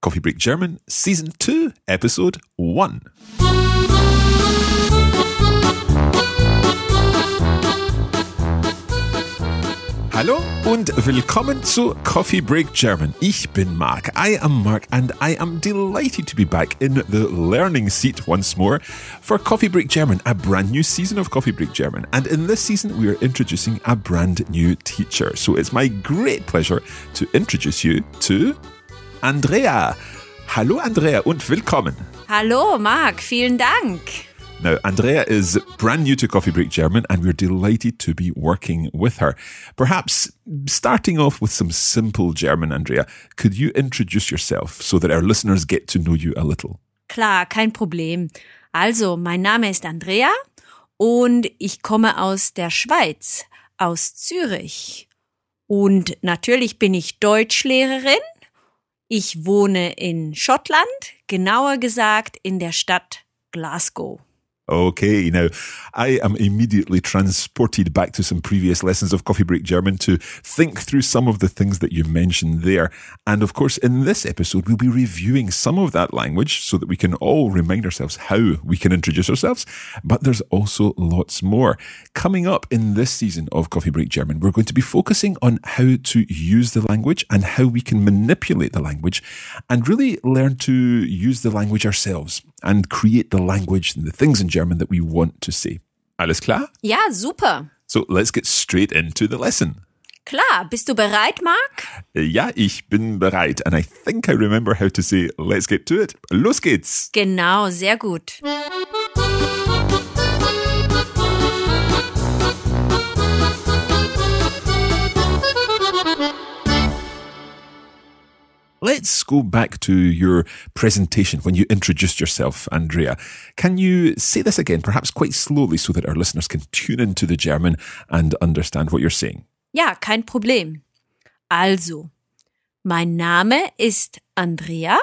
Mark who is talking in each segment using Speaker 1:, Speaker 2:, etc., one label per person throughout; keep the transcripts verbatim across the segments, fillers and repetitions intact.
Speaker 1: Coffee Break German, Season two, Episode one. Hallo und willkommen zu Coffee Break German. Ich bin Mark. I am Mark and I am delighted to be back in the learning seat once more for Coffee Break German, a brand new season of Coffee Break German. And in this season, we are introducing a brand new teacher. So it's my great pleasure to introduce you to Andrea. Hallo Andrea und willkommen.
Speaker 2: Hallo Mark, vielen Dank.
Speaker 1: Now, Andrea is brand new to Coffee Break German and we're delighted to be working with her. Perhaps starting off with some simple German, Andrea, could you introduce yourself so that our listeners get to know you a little?
Speaker 2: Klar, kein Problem. Also, mein Name ist Andrea und ich komme aus der Schweiz, aus Zürich. Und natürlich bin ich Deutschlehrerin. Ich wohne in Schottland, genauer gesagt in der Stadt Glasgow.
Speaker 1: Okay, now I am immediately transported back to some previous lessons of Coffee Break German to think through some of the things that you mentioned there. And of course, in this episode, we'll be reviewing some of that language so that we can all remind ourselves how we can introduce ourselves. But there's also lots more. Coming up in this season of Coffee Break German, we're going to be focusing on how to use the language and how we can manipulate the language and really learn to use the language ourselves and create the language and the things in German that we want to say. Alles klar?
Speaker 2: Ja, super.
Speaker 1: So let's get straight into the lesson.
Speaker 2: Klar, bist du bereit, Mark?
Speaker 1: Ja, ich bin bereit. And I think I remember how to say, let's get to it. Los geht's.
Speaker 2: Genau, sehr gut.
Speaker 1: Let's go back to your presentation when you introduced yourself, Andrea. Can you say this again, perhaps quite slowly, so that our listeners can tune into the German and understand what you're saying?
Speaker 2: Ja, kein Problem. Also, mein Name ist Andrea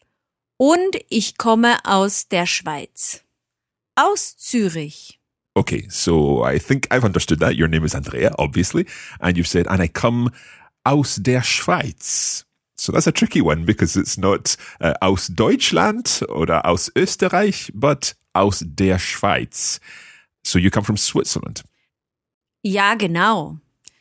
Speaker 2: und ich komme aus der Schweiz, aus Zürich.
Speaker 1: Okay, so I think I've understood that. Your name is Andrea, obviously, and you've said, and I come aus der Schweiz. So that's a tricky one because it's not uh, aus Deutschland oder aus Österreich, but aus der Schweiz. So you come from Switzerland.
Speaker 2: Ja, genau.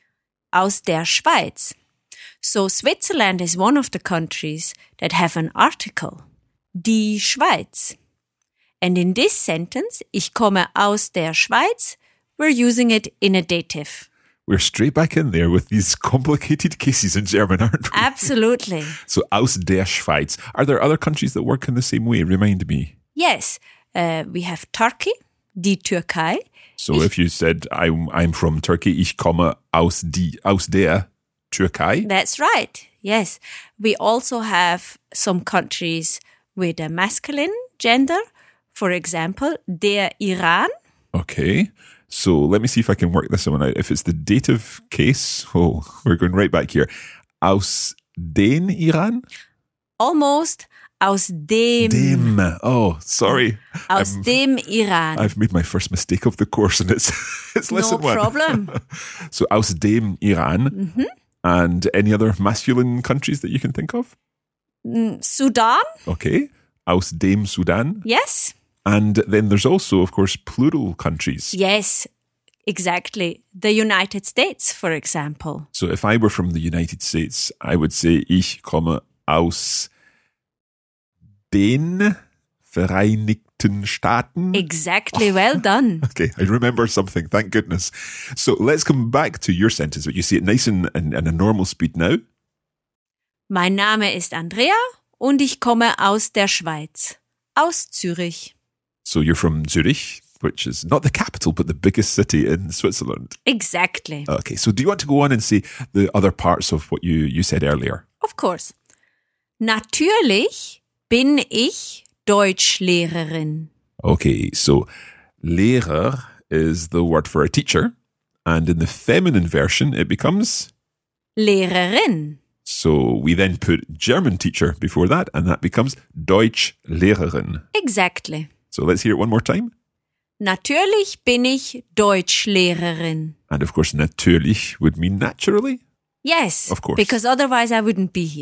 Speaker 2: Aus der Schweiz. So Switzerland is one of the countries that have an article. Die Schweiz. And in this sentence, ich komme aus der Schweiz, we're using it in a dative.
Speaker 1: We're straight back in there with these complicated cases in German, aren't we?
Speaker 2: Absolutely.
Speaker 1: So, aus der Schweiz. Are there other countries that work in the same way? Remind me.
Speaker 2: Yes. Uh, we have Turkey, die Türkei.
Speaker 1: So,
Speaker 2: ich,
Speaker 1: if you said, I'm, I'm from Turkey, ich komme aus, die, aus der Türkei.
Speaker 2: That's right. Yes. We also have some countries with a masculine gender. For example, der Iran.
Speaker 1: Okay. So let me see if I can work this one out. If it's the dative case, oh, we're going right back here. Aus den Iran?
Speaker 2: Almost. Aus dem.
Speaker 1: Dem. Oh, sorry.
Speaker 2: Aus
Speaker 1: I'm,
Speaker 2: dem Iran.
Speaker 1: I've made my first mistake of the course and it's, it's lesson
Speaker 2: no
Speaker 1: one.
Speaker 2: No problem.
Speaker 1: So aus dem Iran.
Speaker 2: Mm-hmm.
Speaker 1: And any other masculine countries that you can think of?
Speaker 2: Mm, Sudan.
Speaker 1: Okay. Aus dem Sudan.
Speaker 2: Yes.
Speaker 1: And then there's also, of course, plural countries.
Speaker 2: Yes, exactly. The United States, for example.
Speaker 1: So if I were from the United States, I would say, ich komme aus den Vereinigten Staaten.
Speaker 2: Exactly, well done.
Speaker 1: Okay, I remember something, thank goodness. So let's come back to your sentence, but you see it nice and, and, and a normal speed now.
Speaker 2: Mein Name ist Andrea und ich komme aus der Schweiz, aus Zürich.
Speaker 1: So you're from Zurich, which is not the capital, but the biggest city in Switzerland.
Speaker 2: Exactly.
Speaker 1: Okay, so do you want to go on and say the other parts of what you, you said earlier?
Speaker 2: Of course. Natürlich bin ich Deutschlehrerin.
Speaker 1: Okay, so Lehrer is the word for a teacher, and in the feminine version it becomes
Speaker 2: Lehrerin.
Speaker 1: So we then put German teacher before that, and that becomes Deutschlehrerin.
Speaker 2: Exactly.
Speaker 1: So let's hear it one more time.
Speaker 2: Natürlich bin ich Deutschlehrerin.
Speaker 1: And of course, natürlich would mean naturally.
Speaker 2: Yes.
Speaker 1: Of course.
Speaker 2: Because otherwise I wouldn't be here.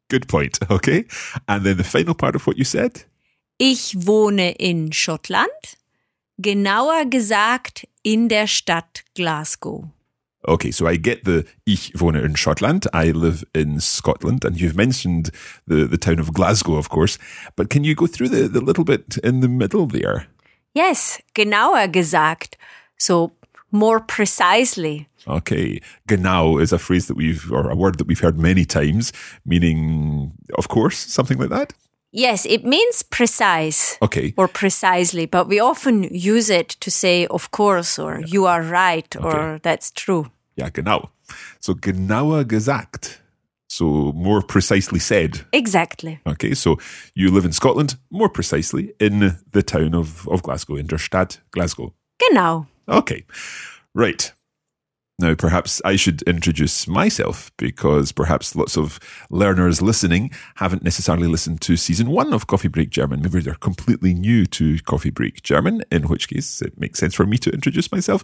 Speaker 1: Good point. Okay. And then the final part of what you said?
Speaker 2: Ich wohne in Schottland, genauer gesagt in der Stadt Glasgow.
Speaker 1: Okay, so I get the ich wohne in Schottland, I live in Scotland, and you've mentioned the, the town of Glasgow, of course, but can you go through the, the little bit in the middle there?
Speaker 2: Yes, genauer gesagt, so more precisely.
Speaker 1: Okay, genau is a phrase that we've, or a word that we've heard many times, meaning, of course, something like that?
Speaker 2: Yes, it means precise.
Speaker 1: Okay.
Speaker 2: Or precisely, but we often use it to say, of course, or you are right,
Speaker 1: Okay.
Speaker 2: or that's true.
Speaker 1: Ja, genau. So genauer gesagt. So more precisely said.
Speaker 2: Exactly.
Speaker 1: Okay, so you live in Scotland, more precisely, in the town of, of Glasgow, in der Stadt Glasgow.
Speaker 2: Genau.
Speaker 1: Okay, right. Now, perhaps I should introduce myself because perhaps lots of learners listening haven't necessarily listened to season one of Coffee Break German. Maybe they're completely new to Coffee Break German, in which case it makes sense for me to introduce myself.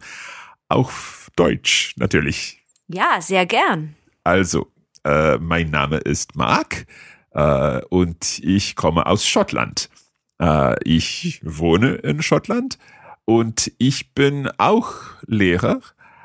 Speaker 1: Auf Deutsch, natürlich.
Speaker 2: Ja, sehr gern.
Speaker 1: Also, äh, mein Name ist Mark äh, und ich komme aus Schottland. Äh, ich wohne in Schottland und ich bin auch Lehrer,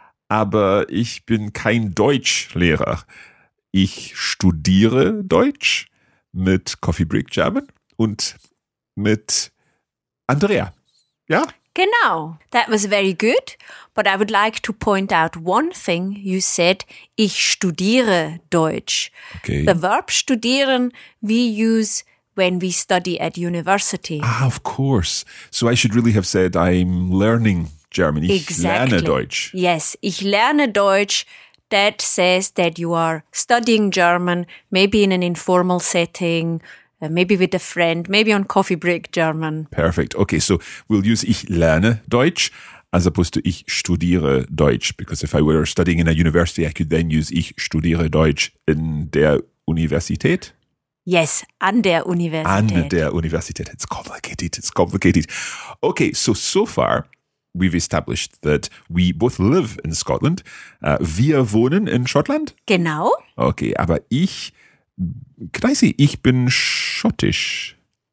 Speaker 1: aber ich bin kein Deutschlehrer. Ich studiere Deutsch mit Coffee Break German und mit Andrea. Ja?
Speaker 2: Genau. That was very good. But I would like to point out one thing. You said, ich studiere Deutsch.
Speaker 1: Okay.
Speaker 2: The verb studieren we use when we study at university.
Speaker 1: Ah, of course. So I should really have said I'm learning German. Ich
Speaker 2: Exactly.
Speaker 1: lerne Deutsch.
Speaker 2: Yes, ich lerne Deutsch. That says that you are studying German, maybe in an informal setting, uh, maybe with a friend, maybe on Coffee Break German.
Speaker 1: Perfect. Okay, so we'll use ich lerne Deutsch as opposed to ich studiere Deutsch, because if I were studying in a university, I could then use ich studiere Deutsch in der Universität.
Speaker 2: Yes, an der Universität.
Speaker 1: An der Universität. It's complicated. It's complicated. Okay, so, so far, we've established that we both live in Scotland. Uh, wir wohnen in Schottland.
Speaker 2: Genau.
Speaker 1: Okay, aber ich, can I say, ich bin schottisch?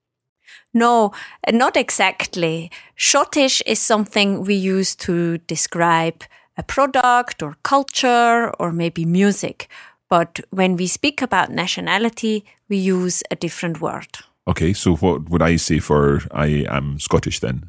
Speaker 2: No, not exactly. Schottisch is something we use to describe a product or culture or maybe music. But when we speak about nationality, we use a different word.
Speaker 1: Okay, so what would I say for I am Scottish then?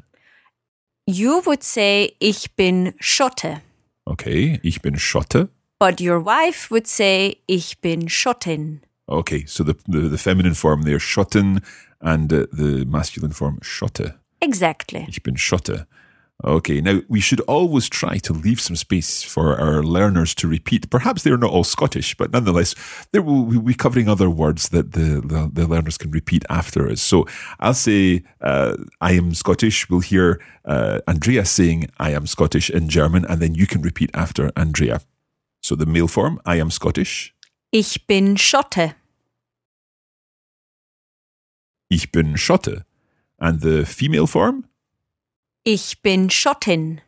Speaker 2: You would say, ich bin Schotte.
Speaker 1: Okay, ich bin Schotte.
Speaker 2: But your wife would say, ich bin Schottin.
Speaker 1: Okay, so the the, the feminine form there, Schotten, and uh, the masculine form, Schotte.
Speaker 2: Exactly.
Speaker 1: Ich bin Schotte. Okay, now we should always try to leave some space for our learners to repeat. Perhaps they're not all Scottish, but nonetheless, there will we'll be covering other words that the, the, the learners can repeat after us. So I'll say, uh, I am Scottish. We'll hear uh, Andrea saying, I am Scottish in German, and then you can repeat after Andrea. So the male form, I am Scottish.
Speaker 2: Ich bin Schotte.
Speaker 1: Ich bin Schotte. And the female form?
Speaker 2: Ich bin Schottin.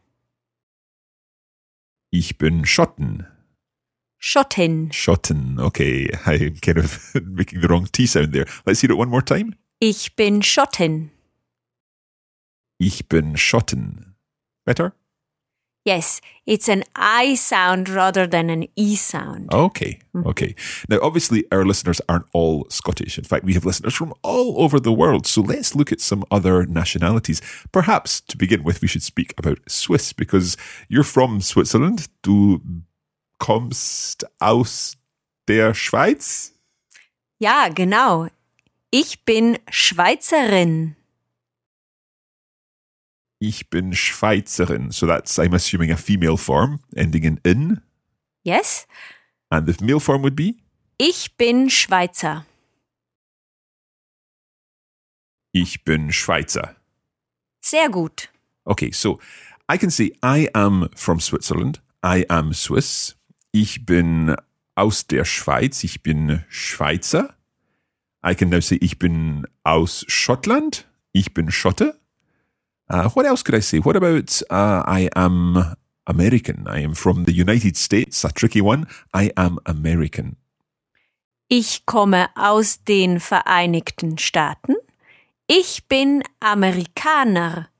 Speaker 1: Ich bin Schotten.
Speaker 2: Schottin.
Speaker 1: Schotten. Okay, I'm kind of making the wrong T sound there. Let's hear it one more time.
Speaker 2: Ich bin Schottin.
Speaker 1: Ich bin Schotten. Better?
Speaker 2: Yes, it's an I sound rather than an E sound.
Speaker 1: Okay, okay. Now, obviously, our listeners aren't all Scottish. In fact, we have listeners from all over the world. So let's look at some other nationalities. Perhaps, to begin with, we should speak about Swiss, because you're from Switzerland. Du kommst aus der Schweiz?
Speaker 2: Ja, genau. Ich bin Schweizerin.
Speaker 1: Ich bin Schweizerin. So that's, I'm assuming, a female form ending in in.
Speaker 2: Yes?
Speaker 1: And the male form would be?
Speaker 2: Ich bin Schweizer.
Speaker 1: Ich bin Schweizer.
Speaker 2: Sehr gut.
Speaker 1: Okay, so I can say I am from Switzerland. I am Swiss. Ich bin aus der Schweiz. Ich bin Schweizer. I can now say ich bin aus Schottland. Ich bin Schotte. Uh, what else could I say? What about uh, I am American? I am from the United States. A tricky one. I am American.
Speaker 2: Ich komme aus den Vereinigten Staaten. Ich bin Amerikaner.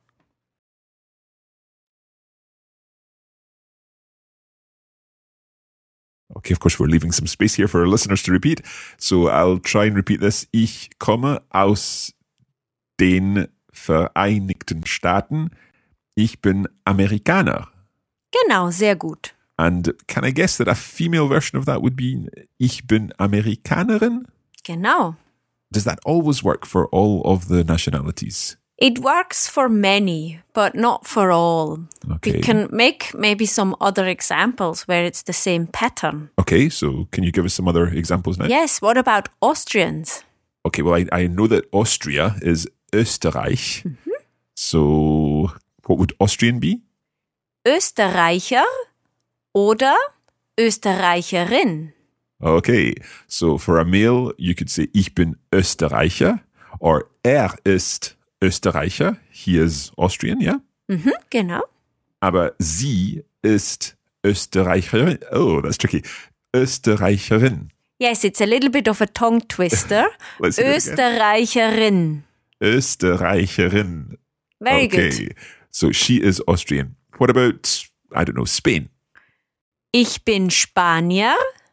Speaker 1: Okay, of course, we're leaving some space here for our listeners to repeat. So I'll try and repeat this. Ich komme aus den Vereinigten Staaten. Ich bin Amerikaner.
Speaker 2: Genau, sehr gut.
Speaker 1: And can I guess that a female version of that would be Ich bin Amerikanerin?
Speaker 2: Genau.
Speaker 1: Does that always work for all of the nationalities?
Speaker 2: It works for many, but not for all.
Speaker 1: Okay.
Speaker 2: We can make maybe some other examples where it's the same pattern.
Speaker 1: Okay, so can you give us some other examples now?
Speaker 2: Yes, what about Austrians?
Speaker 1: Okay, well, I, I know that Austria is Österreich. Mm-hmm. So what would Austrian be?
Speaker 2: Österreicher oder Österreicherin.
Speaker 1: Okay, so for a male, you could say Ich bin Österreicher or Er ist Österreicher. He is Austrian, yeah?
Speaker 2: Mhm, genau.
Speaker 1: Aber sie ist Österreicherin. Oh, that's tricky. Österreicherin.
Speaker 2: Yes, it's a little bit of a tongue twister. Österreicherin.
Speaker 1: Österreicherin.
Speaker 2: Very
Speaker 1: okay.
Speaker 2: good.
Speaker 1: So she is Austrian. What about, I don't know, Spain?
Speaker 2: Ich bin Spanier.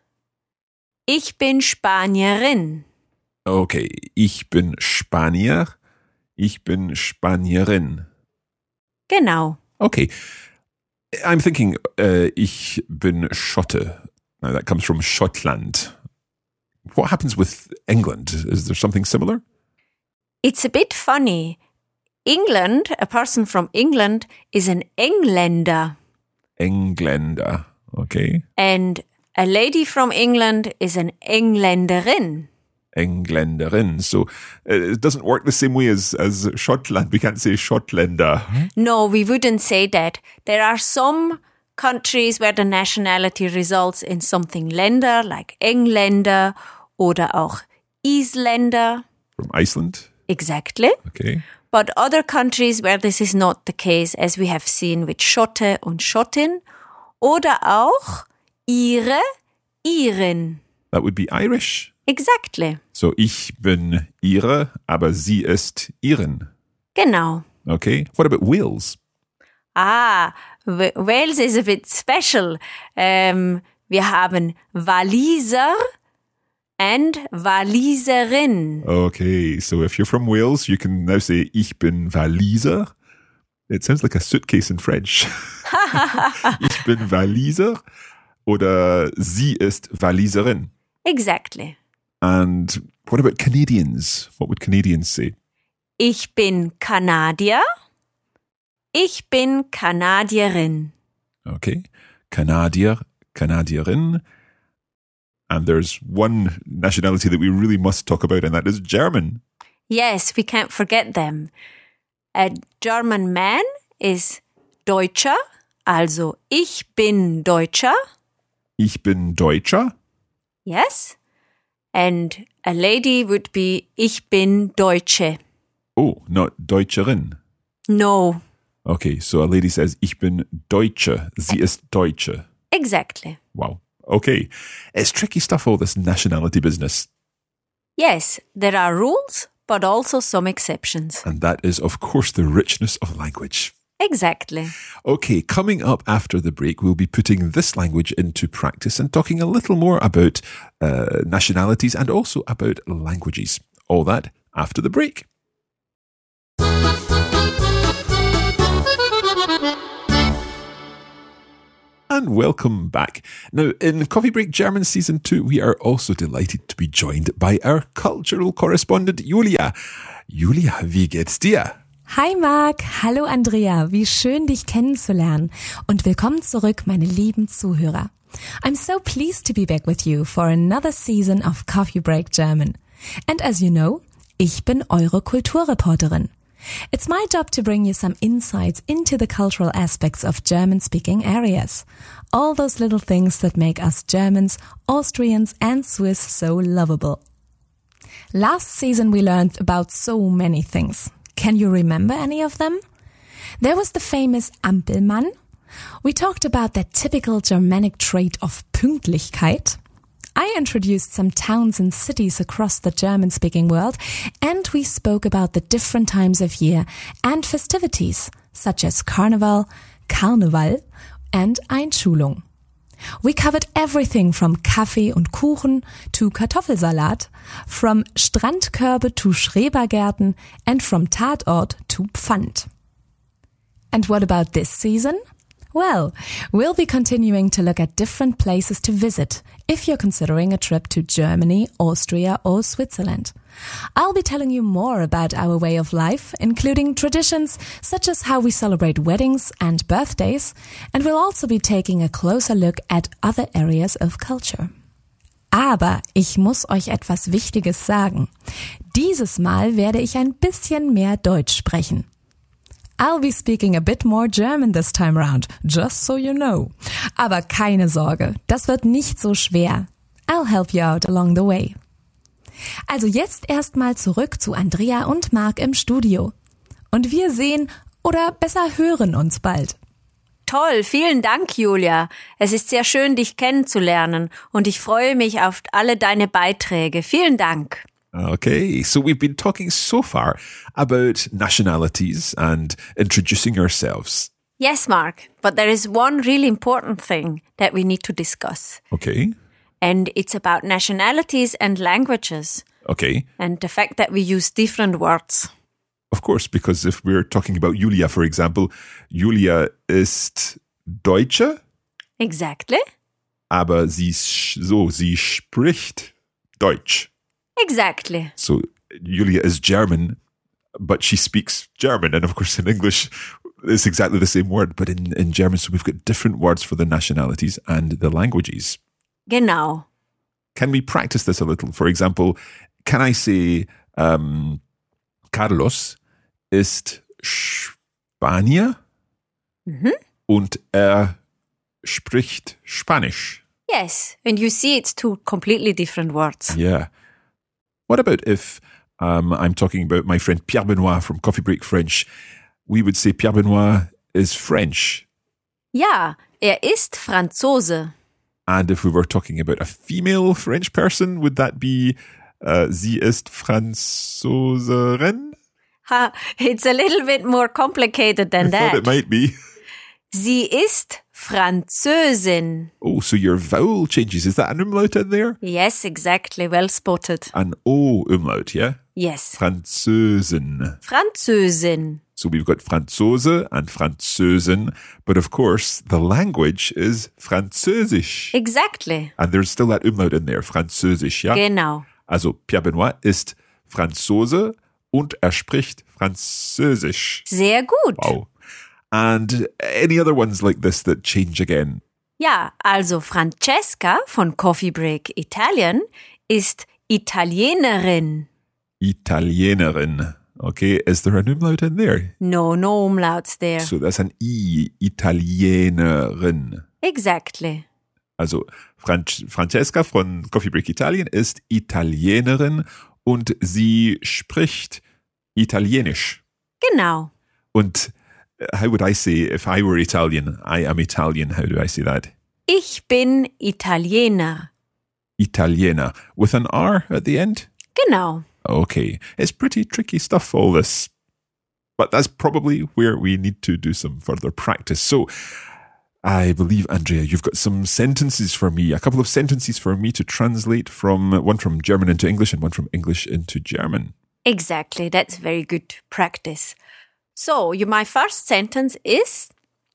Speaker 2: Ich bin Spanierin.
Speaker 1: Okay, ich bin Spanier. Ich bin Spanierin.
Speaker 2: Genau.
Speaker 1: Okay. I'm thinking, uh, ich bin Schotte. Now that comes from Schottland. What happens with England? Is there something similar?
Speaker 2: It's a bit funny. England, a person from England, is an Engländer.
Speaker 1: Engländer. Okay.
Speaker 2: And a lady from England is an Engländerin.
Speaker 1: Engländerin. So uh, it doesn't work the same way as, as Schottland. We can't say Schottländer.
Speaker 2: No, we wouldn't say that. There are some countries where the nationality results in something Länder, like Engländer oder auch Isländer.
Speaker 1: From Iceland?
Speaker 2: Exactly.
Speaker 1: Okay.
Speaker 2: But other countries where this is not the case, as we have seen with Schotte und Schottin, oder auch Ihre, Irin.
Speaker 1: That would be Irish.
Speaker 2: Exactly.
Speaker 1: So ich bin Ihre, aber sie ist Iren.
Speaker 2: Genau.
Speaker 1: Okay. What about Wales?
Speaker 2: Ah, W- Wales is a bit special. Um, wir haben Waliser and Waliserin.
Speaker 1: Okay, so if you're from Wales, you can now say Ich bin Waliser. It sounds like a suitcase in French. Ich bin Waliser oder sie ist Waliserin.
Speaker 2: Exactly.
Speaker 1: And what about Canadians? What would Canadians say?
Speaker 2: Ich bin Kanadier. Ich bin Kanadierin.
Speaker 1: Okay, Kanadier, Kanadierin. And there's one nationality that we really must talk about, and that is German.
Speaker 2: Yes, we can't forget them. A German man is Deutscher, also ich bin Deutscher.
Speaker 1: Ich bin Deutscher.
Speaker 2: Yes. And a lady would be Ich bin Deutsche.
Speaker 1: Oh, not Deutscherin.
Speaker 2: No.
Speaker 1: Okay, so a lady says Ich bin Deutsche. Sie ist Deutsche.
Speaker 2: Exactly.
Speaker 1: Wow. Okay. It's tricky stuff, all this nationality business.
Speaker 2: Yes, there are rules, but also some exceptions.
Speaker 1: And that is, of course, the richness of language.
Speaker 2: Exactly.
Speaker 1: Okay, coming up after the break, we'll be putting this language into practice and talking a little more about uh, nationalities and also about languages. All that after the break. And welcome back. Now, in Coffee Break German Season two, we are also delighted to be joined by our cultural correspondent, Julia. Julia, wie geht's dir?
Speaker 3: Hi Marc, hallo Andrea, wie schön dich kennenzulernen und willkommen zurück, meine lieben Zuhörer. I'm so pleased to be back with you for another season of Coffee Break German. And as you know, ich bin eure Kulturreporterin. It's my job to bring you some insights into the cultural aspects of German-speaking areas. All those little things that make us Germans, Austrians and Swiss so lovable. Last season we learned about so many things. Can you remember any of them? There was the famous Ampelmann. We talked about that typical Germanic trait of Pünktlichkeit. I introduced some towns and cities across the German-speaking world, and we spoke about the different times of year and festivities, such as Carnival, Karneval, and Einschulung. We covered everything from Kaffee und Kuchen to Kartoffelsalat, from Strandkörbe to Schrebergärten, and from Tatort to Pfand. And what about this season? Well, we'll be continuing to look at different places to visit if you're considering a trip to Germany, Austria, or Switzerland. I'll be telling you more about our way of life, including traditions such as how we celebrate weddings and birthdays, and we'll also be taking a closer look at other areas of culture. Aber ich muss euch etwas Wichtiges sagen. Dieses Mal werde ich ein bisschen mehr Deutsch sprechen. I'll be speaking a bit more German this time round, just so you know. Aber keine Sorge, das wird nicht so schwer. I'll help you out along the way. Also jetzt erstmal zurück zu Andrea und Marc im Studio. Und wir sehen oder besser hören uns bald.
Speaker 2: Toll, vielen Dank, Julia. Es ist sehr schön, dich kennenzulernen und ich freue mich auf alle deine Beiträge. Vielen Dank.
Speaker 1: Okay, so we've been talking so far about nationalities and introducing ourselves.
Speaker 2: Yes, Mark, but there is one really important thing that we need to discuss.
Speaker 1: Okay.
Speaker 2: And it's about nationalities and languages.
Speaker 1: Okay.
Speaker 2: And the fact that we use different words.
Speaker 1: Of course, because if we're talking about Julia, for example, Julia ist Deutsche.
Speaker 2: Exactly.
Speaker 1: Aber sie, so, sie spricht Deutsch.
Speaker 2: Exactly.
Speaker 1: So Julia is German, but she speaks German. And of course in English, it's exactly the same word. But in, in German, so we've got different words for the nationalities and the languages.
Speaker 2: Genau.
Speaker 1: Can we practice this a little? For example, can I say, um, Carlos ist Spanier
Speaker 2: Mhm.
Speaker 1: und er spricht Spanisch?
Speaker 2: Yes, and you see it's two completely different words.
Speaker 1: Yeah. What about if um, I'm talking about my friend Pierre Benoit from Coffee Break French? We would say Pierre Benoit is French.
Speaker 2: Ja, er ist Franzose.
Speaker 1: And if we were talking about a female French person, would that be uh, sie ist Franzoserin?
Speaker 2: Ha, it's a little bit more complicated than
Speaker 1: I
Speaker 2: that.
Speaker 1: thought it might be.
Speaker 2: Sie ist Französin.
Speaker 1: Oh, so your vowel changes. Is that an umlaut in there?
Speaker 2: Yes, exactly. Well spotted.
Speaker 1: An O umlaut, yeah?
Speaker 2: Yes.
Speaker 1: Französin.
Speaker 2: Französin.
Speaker 1: So we've got Franzose and Französin, but of course the language is Französisch.
Speaker 2: Exactly.
Speaker 1: And there's still that umlaut in there, Französisch, ja?
Speaker 2: Genau.
Speaker 1: Also Pierre Benoit ist Franzose und er spricht Französisch.
Speaker 2: Sehr gut.
Speaker 1: Wow. And any other ones like this that change again?
Speaker 2: Ja, also Francesca von Coffee Break Italien ist Italienerin.
Speaker 1: Italienerin. Okay, is there an umlaut in there?
Speaker 2: No, no umlauts there.
Speaker 1: So that's an I, Italienerin.
Speaker 2: Exactly.
Speaker 1: Also Fran- Francesca von Coffee Break Italien ist Italienerin und sie spricht Italienisch.
Speaker 2: Genau.
Speaker 1: Und how would I say, if I were Italian, I am Italian, how do I say that?
Speaker 2: Ich bin Italiener.
Speaker 1: Italiener. With an R at the end?
Speaker 2: Genau.
Speaker 1: Okay. It's pretty tricky stuff, all this. But that's probably where we need to do some further practice. So, I believe, Andrea, you've got some sentences for me, a couple of sentences for me to translate from, one from German into English and one from English into German.
Speaker 2: Exactly. That's very good practice. So, you, my first sentence is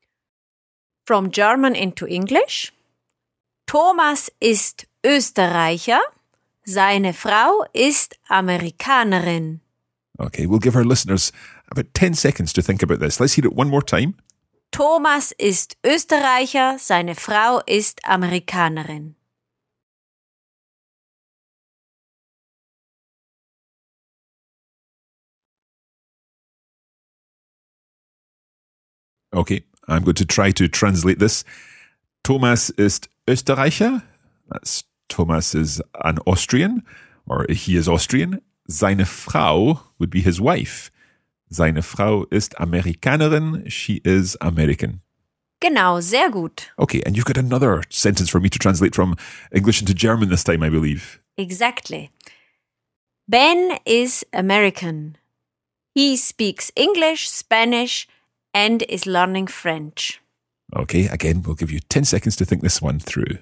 Speaker 2: from German into English. Thomas ist Österreicher, seine Frau ist Amerikanerin.
Speaker 1: Okay, we'll give our listeners about ten seconds to think about this. Let's hear it one more time.
Speaker 2: Thomas ist Österreicher, seine Frau ist Amerikanerin.
Speaker 1: Okay, I'm going to try to translate this. Thomas ist Österreicher. That's Thomas is an Austrian, or he is Austrian. Seine Frau would be his wife. Seine Frau ist Amerikanerin. She is American.
Speaker 2: Genau, sehr gut.
Speaker 1: Okay, and you've got another sentence for me to translate from English into German this time, I believe.
Speaker 2: Exactly. Ben is American. He speaks English, Spanish, and is learning French.
Speaker 1: Okay, again, we'll give you ten seconds to think this one through.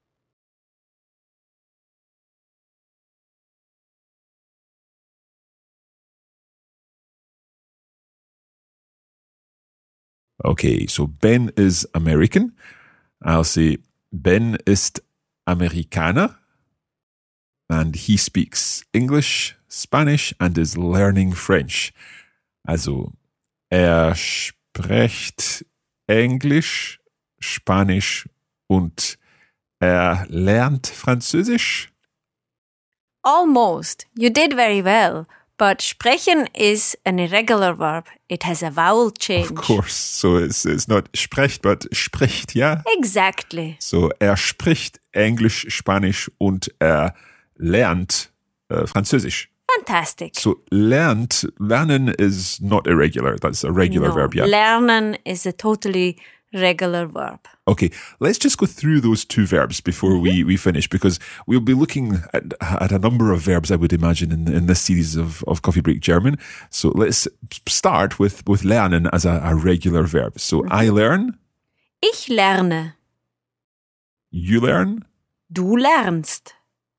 Speaker 1: Okay, so Ben is American. I'll say Ben ist Amerikaner. And he speaks English, Spanish and is learning French. Also, er spricht Englisch, Spanisch und er lernt Französisch.
Speaker 2: Almost. You did very well. But sprechen is an irregular verb. It has a vowel change.
Speaker 1: Of course. So it's, it's not sprecht, but spricht, ja?
Speaker 2: Exactly.
Speaker 1: So er spricht Englisch, Spanisch und er lernt uh, Französisch.
Speaker 2: Fantastic.
Speaker 1: So lernt, lernen is not irregular. That's a regular
Speaker 2: no,
Speaker 1: verb, yeah?
Speaker 2: Lernen is a totally regular verb.
Speaker 1: Okay, let's just go through those two verbs before we, we finish, because we'll be looking at, at a number of verbs, I would imagine, in, in this series of, of Coffee Break German. So let's start with, with lernen as a, a regular verb. So I learn.
Speaker 2: Ich lerne.
Speaker 1: You learn.
Speaker 2: Du lernst.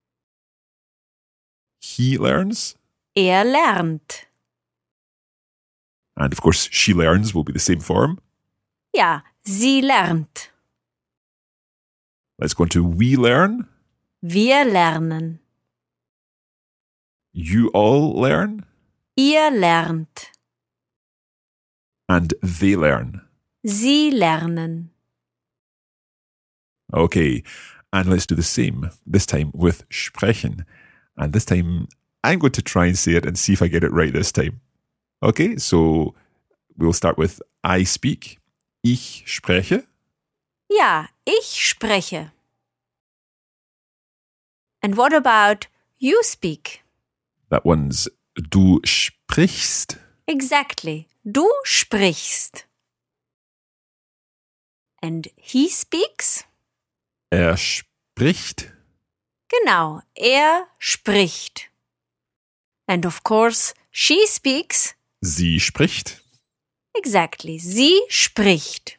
Speaker 1: He learns.
Speaker 2: Er lernt.
Speaker 1: And of course, she learns will be the same form.
Speaker 2: Ja, sie lernt.
Speaker 1: Let's go on to we learn.
Speaker 2: Wir lernen.
Speaker 1: You all learn.
Speaker 2: Ihr lernt.
Speaker 1: And they learn.
Speaker 2: Sie lernen.
Speaker 1: Okay, and let's do the same, this time with sprechen. And this time, I'm going to try and say it and see if I get it right this time. Okay, so we'll start with I speak. Ich spreche.
Speaker 2: Ja, ich spreche. And what about you speak?
Speaker 1: That one's du sprichst.
Speaker 2: Exactly. Du sprichst. And he speaks?
Speaker 1: Er spricht.
Speaker 2: Genau, er spricht. And of course, she speaks.
Speaker 1: Sie spricht.
Speaker 2: Exactly, sie spricht.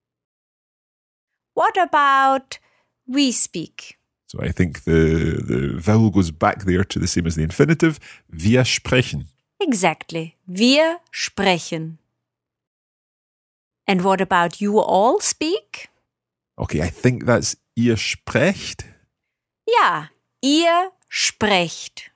Speaker 2: What about we speak?
Speaker 1: So I think the, the vowel goes back there to the same as the infinitive. Wir sprechen.
Speaker 2: Exactly, wir sprechen. And what about you all speak?
Speaker 1: Okay, I think that's ihr sprecht.
Speaker 2: Ja, ihr sprecht.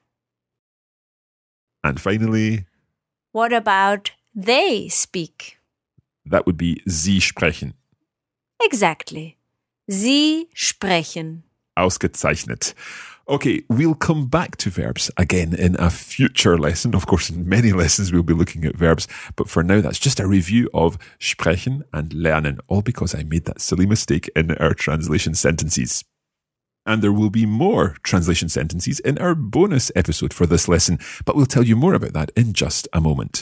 Speaker 1: And finally,
Speaker 2: what about they speak?
Speaker 1: that would be sie sprechen.
Speaker 2: Exactly. Sie sprechen.
Speaker 1: Ausgezeichnet. Okay, we'll come back to verbs again in a future lesson. Of course, in many lessons we'll be looking at verbs, but for now that's just a review of sprechen and lernen, all because I made that silly mistake in our translation sentences. And there will be more translation sentences in our bonus episode for this lesson, but we'll tell you more about that in just a moment.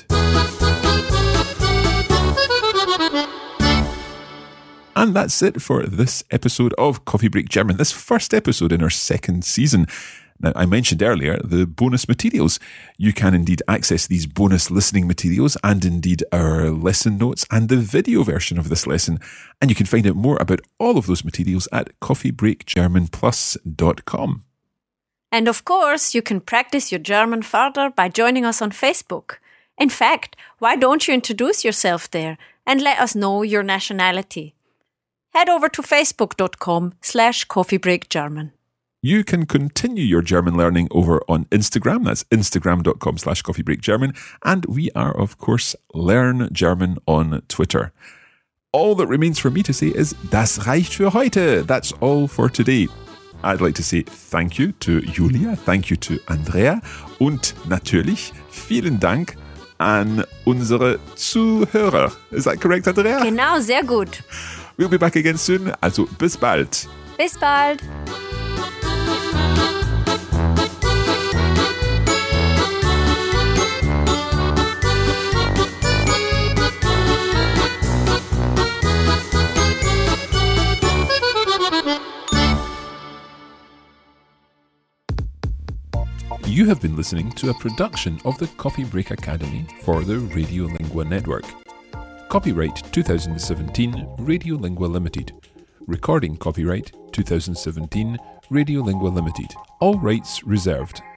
Speaker 1: And that's it for this episode of Coffee Break German, this first episode in our second season. Now, I mentioned earlier the bonus materials. You can indeed access these bonus listening materials and indeed our lesson notes and the video version of this lesson. And you can find out more about all of those materials at coffee break german plus dot com.
Speaker 2: And of course, you can practice your German further by joining us on Facebook. In fact, why don't you introduce yourself there and let us know your nationality? Head over to facebook.com slash coffeebreakgerman.
Speaker 1: You can continue your German learning over on Instagram. That's instagram.com slash coffeebreakgerman. And we are, of course, Learn German on Twitter. All that remains for me to say is, das reicht für heute. That's all for today. I'd like to say thank you to Julia, thank you to Andrea und natürlich vielen Dank an unsere Zuhörer. Is that correct, Andrea?
Speaker 2: Genau, sehr gut.
Speaker 1: We'll be back again soon. Also bis bald.
Speaker 2: Bis bald.
Speaker 1: You have been listening to a production of the Coffee Break Academy for the Radiolingua Network. Copyright twenty seventeen Radiolingua Limited. Recording copyright twenty seventeen Radiolingua Limited. All rights reserved.